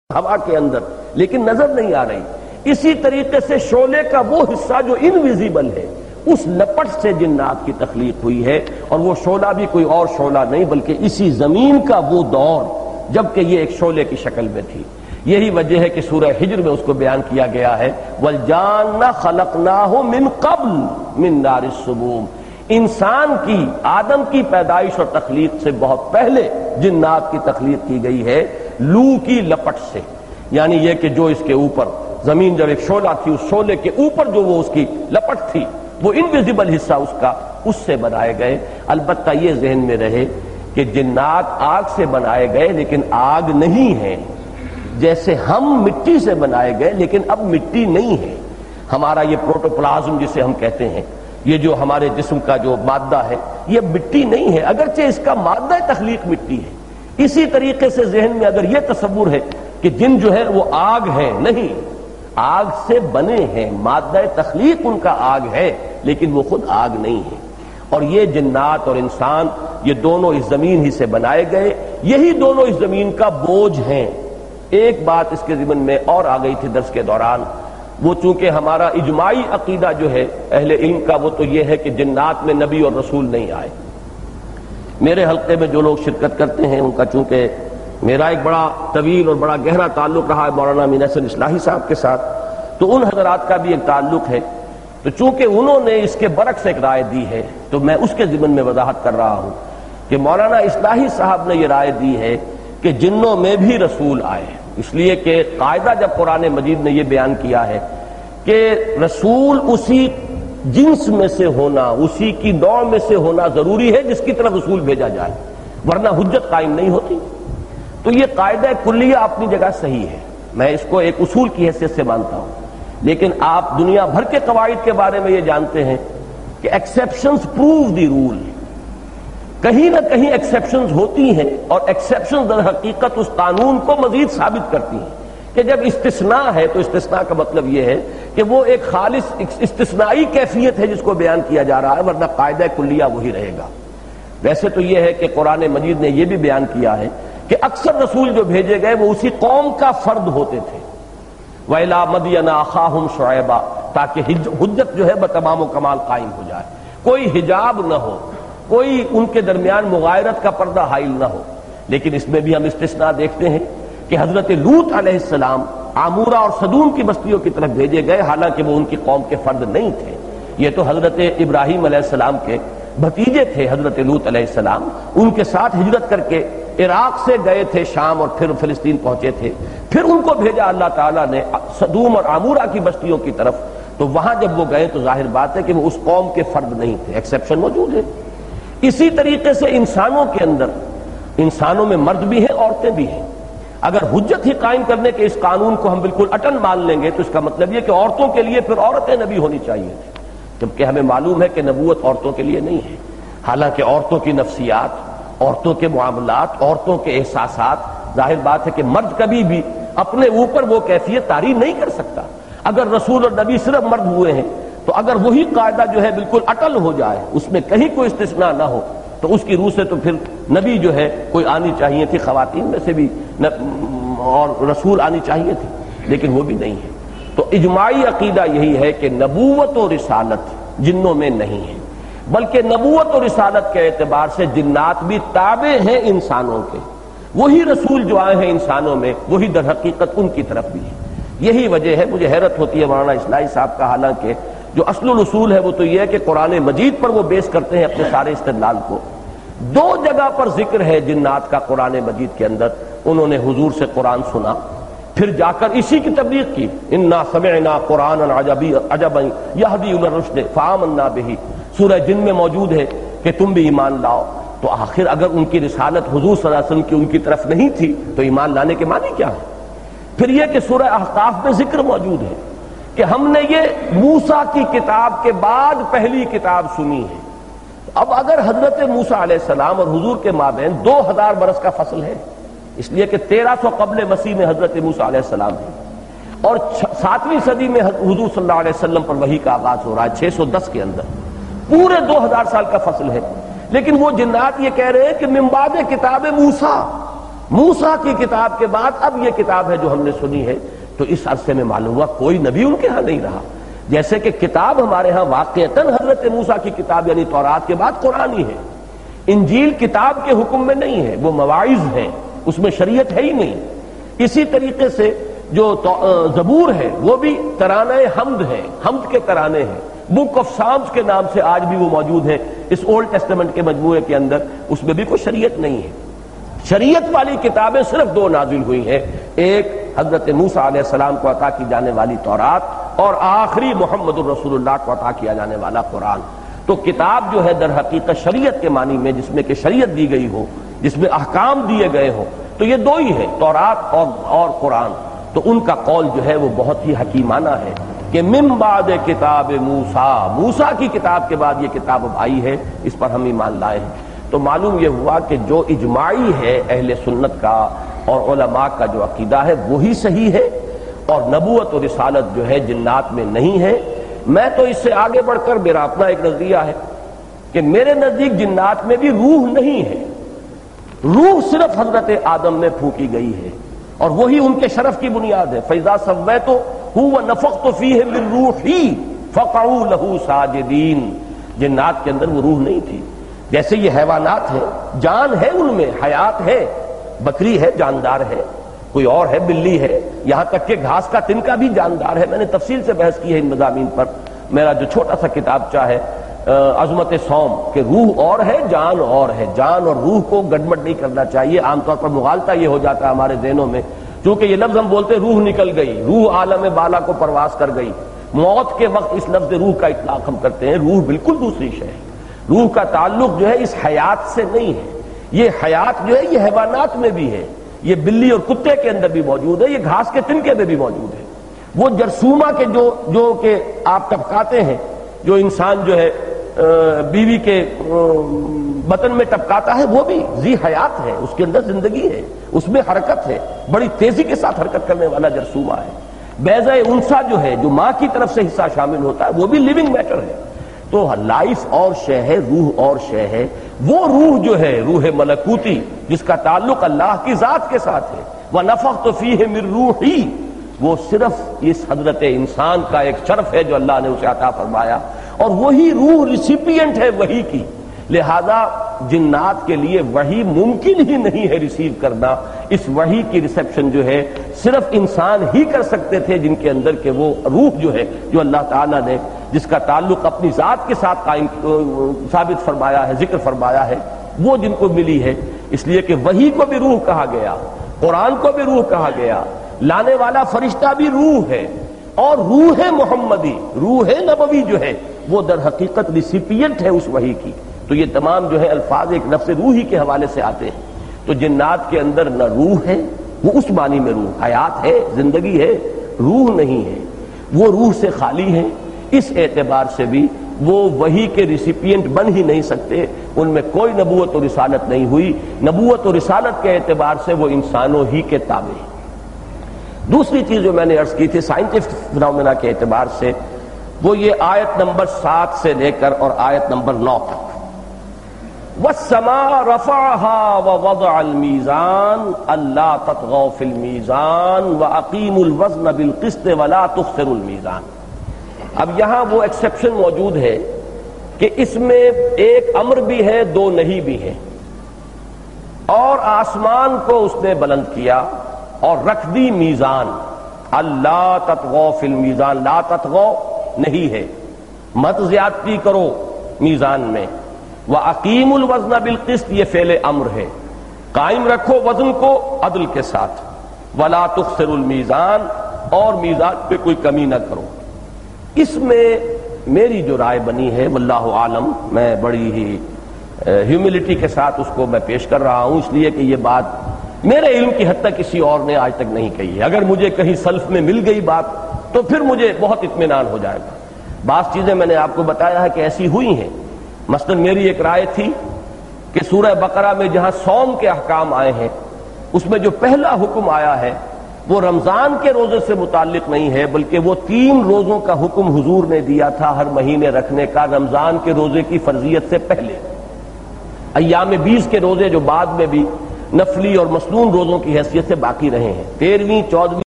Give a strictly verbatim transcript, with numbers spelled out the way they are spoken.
ہوا کے اندر، لیکن نظر نہیں آ رہی۔ اسی طریقے سے شعلے کا وہ حصہ جو انویزیبل ہے، اس لپٹ سے جنات کی تخلیق ہوئی ہے، اور وہ شعلہ بھی کوئی اور شعلہ نہیں بلکہ اسی زمین کا وہ دور جبکہ یہ ایک شعلے کی شکل میں تھی۔ یہی وجہ ہے کہ سورہ حجر میں اس کو بیان کیا گیا ہے وَالْجَانَّ خَلَقْنَاهُ مِنْ قَبْلِ مِنْ نَارِ السُّمُومِ، انسان کی، آدم کی پیدائش اور تخلیق سے بہت پہلے جنات کی تخلیق کی گئی ہے لو کی لپٹ سے، یعنی یہ کہ جو اس کے اوپر زمین جب ایک شعلہ تھی، اس شعلے کے اوپر جو وہ اس کی لپٹ تھی، وہ انویزیبل حصہ اس کا، اس سے بنائے گئے۔ البتہ یہ ذہن میں رہے کہ جنات آگ سے بنائے گئے لیکن آگ نہیں ہے، جیسے ہم مٹی سے بنائے گئے لیکن اب مٹی نہیں ہے۔ ہمارا یہ پروٹوپلازم جسے ہم کہتے ہیں، یہ جو ہمارے جسم کا جو مادہ ہے، یہ مٹی نہیں ہے، اگرچہ اس کا مادہ تخلیق مٹی ہے۔ اسی طریقے سے ذہن میں اگر یہ تصور ہے کہ جن جو ہے وہ آگ ہے، نہیں، آگ سے بنے ہیں، مادہ تخلیق ان کا آگ ہے لیکن وہ خود آگ نہیں ہے۔ اور یہ جنات اور انسان یہ دونوں اس زمین ہی سے بنائے گئے، یہی دونوں اس زمین کا بوجھ ہیں۔ ایک بات اس کے ضمن میں اور آ گئی تھی درس کے دوران، وہ چونکہ ہمارا اجماعی عقیدہ جو ہے اہل علم کا، وہ تو یہ ہے کہ جنات میں نبی اور رسول نہیں آئے۔ میرے حلقے میں جو لوگ شرکت کرتے ہیں ان کا چونکہ میرا ایک بڑا طویل اور بڑا گہرا تعلق رہا ہے مولانا امین احسن اصلاحی صاحب کے ساتھ، تو ان حضرات کا بھی ایک تعلق ہے، تو چونکہ انہوں نے اس کے برعکس ایک رائے دی ہے تو میں اس کے ضمن میں وضاحت کر رہا ہوں کہ مولانا اصلاحی صاحب نے یہ رائے دی ہے کہ جنوں میں بھی رسول آئے، اس لیے کہ قاعدہ جب قرآن مجید نے یہ بیان کیا ہے کہ رسول اسی جنس میں سے ہونا، اسی کی نوع میں سے ہونا ضروری ہے جس کی طرف رسول بھیجا جائے، ورنہ حجت قائم نہیں ہوتی۔ تو یہ قاعدہ کلیہ اپنی جگہ صحیح ہے، میں اس کو ایک اصول کی حیثیت سے مانتا ہوں، لیکن آپ دنیا بھر کے قواعد کے بارے میں یہ جانتے ہیں کہ ایکسیپشنز پروو دی رول، کہیں نہ کہیں ایکسیپشنز ہوتی ہیں، اور ایکسیپشنز در حقیقت اس قانون کو مزید ثابت کرتی ہیں کہ جب استثناء ہے تو استثناء کا مطلب یہ ہے کہ وہ ایک خالص استثنائی کیفیت ہے جس کو بیان کیا جا رہا ہے، ورنہ قاعدہ کلیہ وہی رہے گا۔ ویسے تو یہ ہے کہ قرآن مجید نے یہ بھی بیان کیا ہے کہ اکثر رسول جو بھیجے گئے وہ اسی قوم کا فرد ہوتے تھے، وَإِلَىٰ مَدْيَنَ أَخَاهُمْ شُعَيْبًا، تاکہ حجت جو ہے بتمام و کمال قائم ہو جائے، کوئی حجاب نہ ہو، کوئی ان کے درمیان مغایرت کا پردہ حائل نہ ہو۔ لیکن اس میں بھی ہم استثناء دیکھتے ہیں کہ حضرت لوط علیہ السلام عامورہ اور صدوم کی بستیوں کی طرف بھیجے گئے، حالانکہ وہ ان کی قوم کے فرد نہیں تھے، یہ تو حضرت ابراہیم علیہ السلام کے بھتیجے تھے۔ حضرت لوط علیہ السلام ان کے ساتھ ہجرت کر کے عراق سے گئے تھے شام اور پھر فلسطین پہنچے تھے، پھر ان کو بھیجا اللہ تعالیٰ نے صدوم اور عامورہ کی بستیوں کی طرف، تو وہاں جب وہ گئے تو ظاہر بات ہے کہ وہ اس قوم کے فرد نہیں تھے، ایکسیپشن موجود ہے۔ اسی طریقے سے انسانوں کے اندر، انسانوں میں مرد بھی ہیں، عورتیں بھی ہیں۔ اگر حجت ہی قائم کرنے کے اس قانون کو ہم بالکل اٹل مان لیں گے تو اس کا مطلب یہ کہ عورتوں کے لیے پھر عورتیں نبی ہونی چاہیے تھی، جبکہ ہمیں معلوم ہے کہ نبوت عورتوں کے لیے نہیں ہے۔ حالانکہ عورتوں کی نفسیات، عورتوں کے معاملات، عورتوں کے احساسات، ظاہر بات ہے کہ مرد کبھی بھی اپنے اوپر وہ کیفیت طاری نہیں کر سکتا۔ اگر رسول اور نبی صرف مرد ہوئے ہیں تو اگر وہی قاعدہ جو ہے بالکل اٹل ہو جائے، اس میں کہیں کوئی استثناء نہ ہو، تو اس کی روح سے تو پھر نبی جو ہے کوئی آنی چاہیے تھی، خواتین میں سے بھی اور رسول آنی چاہیے تھی، لیکن وہ بھی نہیں ہے۔ تو اجماعی عقیدہ یہی ہے کہ نبوت و رسالت جنوں میں نہیں ہے، بلکہ نبوت و رسالت کے اعتبار سے جنات بھی تابع ہیں انسانوں کے، وہی رسول جو آئے ہیں انسانوں میں وہی در حقیقت ان کی طرف بھی ہے۔ یہی وجہ ہے، مجھے حیرت ہوتی ہے مولانا اصلاحی صاحب کا، حالانکہ جو اصل الاصول ہے وہ تو یہ ہے کہ قرآن مجید پر وہ بیس کرتے ہیں اپنے سارے استدلال کو۔ دو جگہ پر ذکر ہے جنات کا قرآن مجید کے اندر، انہوں نے حضور سے قرآن سنا، پھر جا کر اسی کی تبلیغ کی، انا سمعنا قرآنا عجبا یہدی الی الرشد فآمنا بہ، سورہ جن میں موجود ہے کہ تم بھی ایمان لاؤ۔ تو آخر اگر ان کی رسالت حضور صلی اللہ علیہ وسلم کی ان کی طرف نہیں تھی تو ایمان لانے کے معنی کیا ہے؟ پھر یہ کہ سورہ احقاف میں ذکر موجود ہے کہ ہم نے یہ موسیٰ کی کتاب کے بعد پہلی کتاب سنی ہے۔ اب اگر حضرت موسیٰ علیہ السلام اور حضور کے مابین دو ہزار برس کا فصل ہے، اس لیے کہ تیرہ سو قبل مسیح میں حضرت موسیٰ علیہ السلام ہے، اور ساتویں صدی میں حضور صلی اللہ علیہ وسلم پر وحی کا آغاز ہو رہا ہے چھ سو دس کے اندر، پورے دو ہزار سال کا فصل ہے، لیکن وہ جنات یہ کہہ رہے ہیں کہ من بعد کتاب موسیٰ، موسیٰ کی کتاب کے بعد اب یہ کتاب ہے جو ہم نے سنی ہے، تو اس عرصے میں معلوم ہوا کوئی نبی ان کے ہاں نہیں رہا۔ جیسے کہ کتاب ہمارے ہاں واقعتاً حضرت موسیٰ کی کتاب یعنی تورات کے بعد قرآن ہی ہے، انجیل کتاب کے حکم میں نہیں ہے، وہ مواعظ ہیں، اس میں شریعت ہے ہی نہیں۔ اسی طریقے سے جو زبور ہے وہ بھی ترانہ حمد ہے، حمد کے ترانے ہیں، بک آف سامز کے نام سے آج بھی وہ موجود ہے اس اولڈ ٹیسٹمنٹ کے مجموعے کے اندر، اس میں بھی کوئی شریعت نہیں ہے۔ شریعت والی کتابیں صرف دو نازل ہوئی ہیں، ایک حضرت موسیٰ علیہ السلام کو عطا کی جانے والی تورات، اور آخری محمد الرسول اللہ کو عطا کیا جانے والا قرآن۔ تو کتاب جو ہے در حقیقت شریعت کے معنی میں، جس میں کہ شریعت دی گئی ہو، جس میں احکام دیے گئے ہوں، تو یہ دو ہی ہے، تورات اور اور قرآن۔ تو ان کا قول جو ہے وہ بہت ہی حکیمانہ ہے کہ من بعد کتاب موسیٰ، موسیٰ کی کتاب کے بعد یہ کتاب اب آئی ہے، اس پر ہم ایمان لائے ہیں۔ تو معلوم یہ ہوا کہ جو اجماعی ہے اہل سنت کا اور علماء کا جو عقیدہ ہے وہی صحیح ہے، اور نبوت و رسالت جو ہے جنات میں نہیں ہے۔ میں تو اس سے آگے بڑھ کر میرا اپنا ایک نظریہ ہے کہ میرے نزدیک جنات میں بھی روح نہیں ہے، روح صرف حضرت آدم میں پھونکی گئی ہے، اور وہی ان کے شرف کی بنیاد ہے۔ فَإِذَا سَوَّيْتُهُ وَنَفَخْتُ فِيهِ مِن رُوحِي فَقَعُوا لَهُ سَاجِدِينَ۔ جنات کے اندر وہ روح نہیں تھی، جیسے یہ حیوانات ہیں، جان ہے ان میں، حیات ہے، بکری ہے جاندار ہے، کوئی اور ہے بلی ہے، یہاں تک کہ گھاس کا تنکا بھی جاندار ہے۔ میں نے تفصیل سے بحث کی ہے ان مضامین پر، میرا جو چھوٹا سا کتابچہ ہے عظمت سوم، کہ روح اور ہے جان اور ہے، جان اور روح کو گڑبڑ نہیں کرنا چاہیے۔ عام طور پر مغالطہ یہ ہو جاتا ہے ہمارے ذہنوں میں، چونکہ یہ لفظ ہم بولتے روح نکل گئی، روح عالم بالا کو پرواز کر گئی، موت کے وقت اس لفظ روح کا اطلاق ہم کرتے ہیں۔ روح بالکل دوسری شے ہے، روح کا تعلق جو ہے اس حیات سے نہیں ہے۔ یہ حیات جو ہے یہ حیوانات میں بھی ہے، یہ بلی اور کتے کے اندر بھی موجود ہے، یہ گھاس کے تنکے میں بھی موجود ہے۔ وہ جرثومہ کے جو جو کہ آپ ٹپکاتے ہیں، جو انسان جو ہے بیوی کے بطن میں ٹپکاتا ہے، وہ بھی ذی حیات ہے، اس کے اندر زندگی ہے، اس میں حرکت ہے، بڑی تیزی کے ساتھ حرکت کرنے والا جرثومہ ہے۔ بیضہ انثیٰ جو ہے، جو ماں کی طرف سے حصہ شامل ہوتا ہے، وہ بھی لیونگ میٹر ہے۔ تو لائف اور شے ہے، روح اور شے ہے۔ وہ روح جو ہے روح ملکوتی، جس کا تعلق اللہ کی ذات کے ساتھ ہے، وَنَفَخْتُ فِيهِ مِن رُوحِي، وہ صرف اس حضرت انسان کا ایک شرف ہے جو اللہ نے اسے عطا فرمایا، اور وہی روح ریسیپینٹ ہے وحی کی۔ لہذا جنات کے لیے وحی ممکن ہی نہیں ہے ریسیو کرنا۔ اس وحی کی ریسیپشن جو ہے صرف انسان ہی کر سکتے تھے، جن کے اندر کہ وہ روح جو ہے، جو اللہ تعالیٰ نے جس کا تعلق اپنی ذات کے ساتھ قائم ثابت فرمایا ہے، ذکر فرمایا ہے، وہ جن کو ملی ہے۔ اس لیے کہ وحی کو بھی روح کہا گیا، قرآن کو بھی روح کہا گیا، لانے والا فرشتہ بھی روح ہے، اور روح محمدی، روح نبوی جو ہے وہ در حقیقت ریسیپینٹ ہے اس وحی کی۔ تو یہ تمام جو ہے الفاظ ایک لفظ روحی کے حوالے سے آتے ہیں۔ تو جنات کے اندر نہ روح ہے، وہ اس معنی میں روح، حیات ہے، زندگی ہے، روح نہیں ہے، وہ روح سے خالی ہے۔ اس اعتبار سے بھی وہ وحی کے ریسیپینٹ بن ہی نہیں سکتے، ان میں کوئی نبوت و رسالت نہیں ہوئی۔ نبوت و رسالت کے اعتبار سے وہ انسانوں ہی کے تابع ہیں۔ دوسری چیز جو میں نے عرض کی تھی سائنٹفک فنومینا کے اعتبار سے، وہ یہ آیت نمبر سات سے لے کر اور آیت نمبر نو تک، وَالسَّمَاءَ رَفَعَهَا وَوَضَعَ الْمِيزَانَ أَلَّا تَطْغَوْا فِي الْمِيزَانِ وَأَقِيمُوا الْوَزْنَ بِالْقِسْطِ وَلَا تُخْسِرُوا الْمِيزَانَ۔ اب یہاں وہ ایکسیپشن موجود ہے کہ اس میں ایک امر بھی ہے، دو نہیں بھی ہے۔ اور آسمان کو اس نے بلند کیا اور رکھ دی میزان، اللہ تطغوا فی المیزان، لا تطغوا نہیں ہے، مت زیادتی کرو میزان میں۔ وَأَقِيمُوا الْوَزْنَ بِالْقِسْطِ، یہ فعل امر ہے، قائم رکھو وزن کو عدل کے ساتھ، وَلَا تُخْسِرُوا الْمِيزَانَ، اور میزان پہ کوئی کمی نہ کرو۔ اس میں میری جو رائے بنی ہے واللہ عالم، میں بڑی ہی ہیوملٹی کے ساتھ اس کو میں پیش کر رہا ہوں، اس لیے کہ یہ بات میرے علم کی حد تک کسی اور نے آج تک نہیں کہی ہے۔ اگر مجھے کہیں سلف میں مل گئی بات تو پھر مجھے بہت اطمینان ہو جائے گا۔ بعض چیزیں میں نے آپ کو بتایا ہے کہ ایسی ہوئی ہیں۔ مثلا میری ایک رائے تھی کہ سورہ بقرہ میں جہاں صوم کے احکام آئے ہیں، اس میں جو پہلا حکم آیا ہے وہ رمضان کے روزے سے متعلق نہیں ہے، بلکہ وہ تین روزوں کا حکم حضور نے دیا تھا ہر مہینے رکھنے کا، رمضان کے روزے کی فرضیت سے پہلے۔ ایام بیس کے روزے جو بعد میں بھی نفلی اور مسنون روزوں کی حیثیت سے باقی رہے ہیں۔ تیرہویں چودہویں